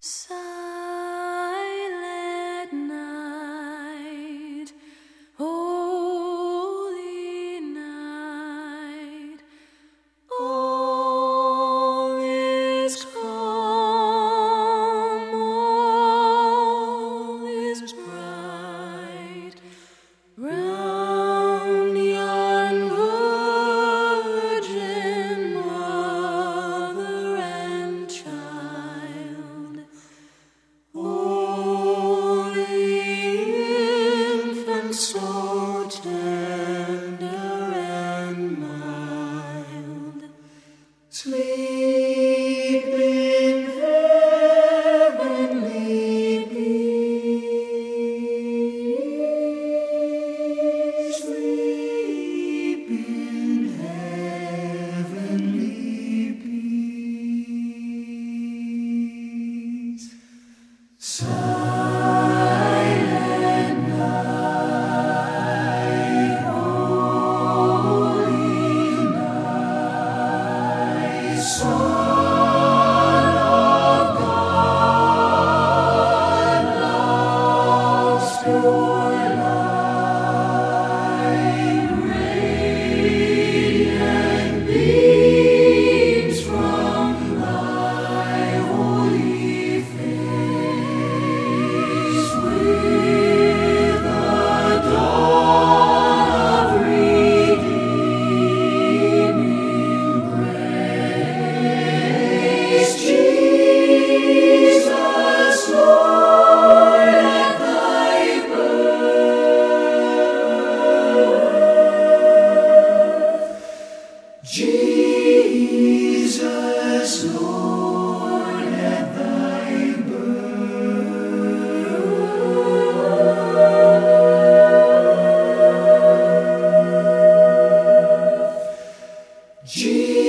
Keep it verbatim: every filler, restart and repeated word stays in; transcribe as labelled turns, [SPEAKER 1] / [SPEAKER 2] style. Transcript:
[SPEAKER 1] Silent night, holy night, all is calm, all is bright, round yon virgin mother and child. Oh, the infant so tender and mild, sleep in heavenly peace, sleep in heavenly peace. Silent night, holy night, Son of God, lost your light, radiant beams from thy holy face, with the dawn of redeeming grace. Jesus, Lord, at thy birth. Jesus, Lord, at thy birth. Jesus